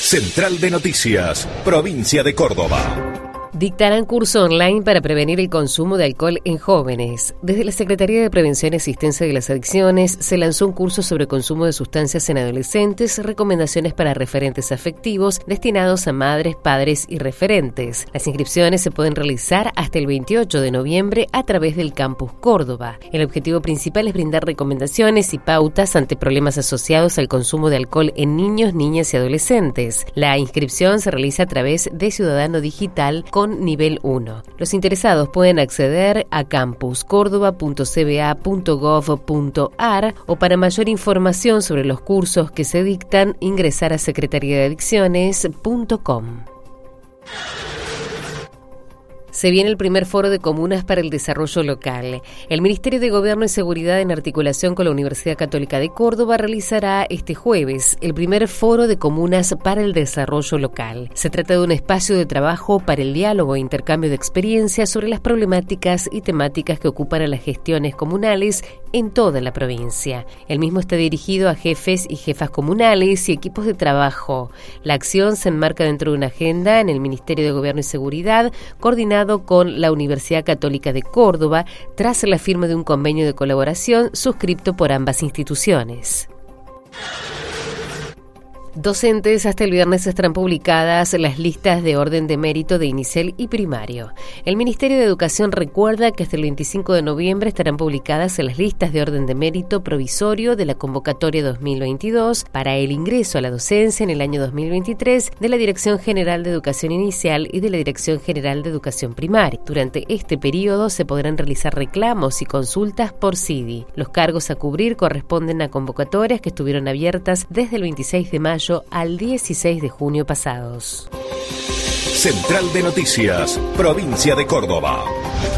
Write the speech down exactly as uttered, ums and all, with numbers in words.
Central de Noticias, Provincia de Córdoba. Dictarán curso online para prevenir el consumo de alcohol en jóvenes. Desde la Secretaría de Prevención y Asistencia de las Adicciones se lanzó un curso sobre consumo de sustancias en adolescentes, recomendaciones para referentes afectivos destinados a madres, padres y referentes. Las inscripciones se pueden realizar hasta el veintiocho de noviembre a través del Campus Córdoba. El objetivo principal es brindar recomendaciones y pautas ante problemas asociados al consumo de alcohol en niños, niñas y adolescentes. La inscripción se realiza a través de Ciudadano Digital con nivel uno. Los interesados pueden acceder a campus córdoba punto c b a punto gov punto a r o para mayor información sobre los cursos que se dictan, ingresar a secretaría de adicciones punto com. Se viene el primer foro de comunas para el desarrollo local. El Ministerio de Gobierno y Seguridad, en articulación con la Universidad Católica de Córdoba, realizará este jueves el primer foro de comunas para el desarrollo local. Se trata de un espacio de trabajo para el diálogo e intercambio de experiencias sobre las problemáticas y temáticas que ocupan a las gestiones comunales en toda la provincia. El mismo está dirigido a jefes y jefas comunales y equipos de trabajo. La acción se enmarca dentro de una agenda en el Ministerio de Gobierno y Seguridad, coordinado con la Universidad Católica de Córdoba, tras la firma de un convenio de colaboración suscripto por ambas instituciones. Docentes, hasta el viernes estarán publicadas las listas de orden de mérito de inicial y primario. El Ministerio de Educación recuerda que hasta el veinticinco de noviembre estarán publicadas las listas de orden de mérito provisorio de la convocatoria dos mil veintidós para el ingreso a la docencia en el año dos mil veintitrés de la Dirección General de Educación Inicial y de la Dirección General de Educación Primaria. Durante este periodo se podrán realizar reclamos y consultas por C I D I. Los cargos a cubrir corresponden a convocatorias que estuvieron abiertas desde el veintiséis de mayo al dieciséis de junio pasados. Central de Noticias, Provincia de Córdoba.